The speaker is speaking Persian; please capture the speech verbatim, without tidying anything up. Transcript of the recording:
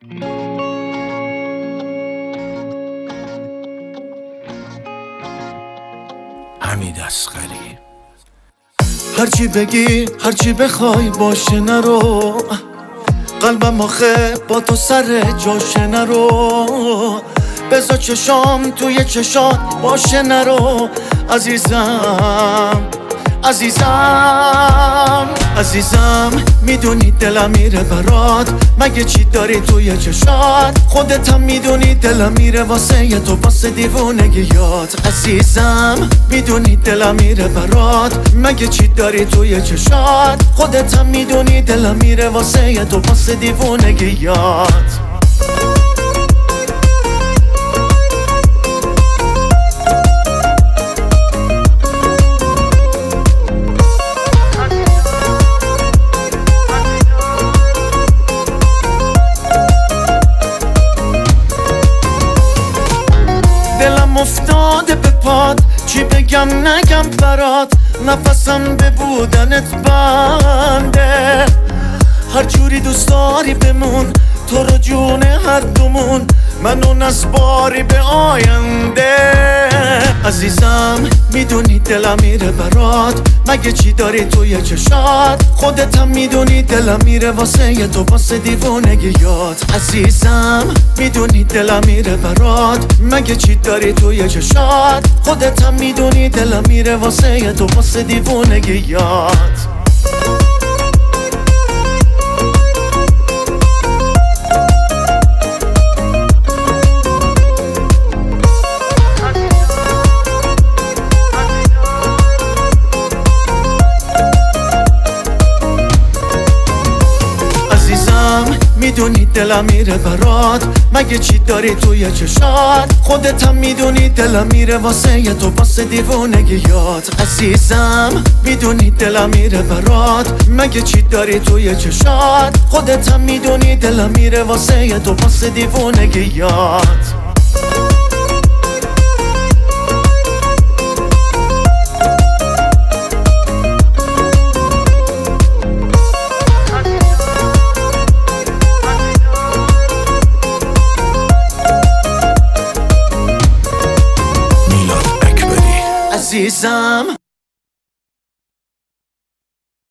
حمید اصغری. هرچی بگی هرچی بخوای باشه نرو، قلبم آخه با تو سر جاشه نرو، بذار چشام توی چشات باشه نرو. عزیزم عزیزم عزیزم میدونی دلم میره برات، مگه چی داری توی چشات؟ خودت هم میدونی دلم میره واسه تو، واسه دیوونگیات. عزیزم میدونی دلم میره برات، مگه چی داری توی چشات؟ خودت هم میدونی دلم میره واسه تو، واسه دیوونگیات. دلم افتاده به پات، چی بگم نگم برات، نفسم به بودنت بنده. هر جوری دوست داری بمون، تو رو جون هر دومون، منو نسپاری به آینده. عزیزم میدونی دلم میره برات، مگه چی داری توی چشات؟ خودت هم میدونی دلم میره واسه تو، واسه دیوونگیات. عزیزم میدونی دلم میره برات، مگه چی داری توی چشات؟ خودت هم میدونی دلم میره واسه تو، واسه دیوونگیات. میدونی دلم میره برات، مگه چی داری توی چشات؟ خودت هم میدونی دلم میره واسه تو، واسه دیوونگیات. عزیزم میدونی دلم میره برات، مگه چی داری توی چشات؟ خودت هم میدونی دلم میره واسه تو، واسه دیوونگیات. عزیزم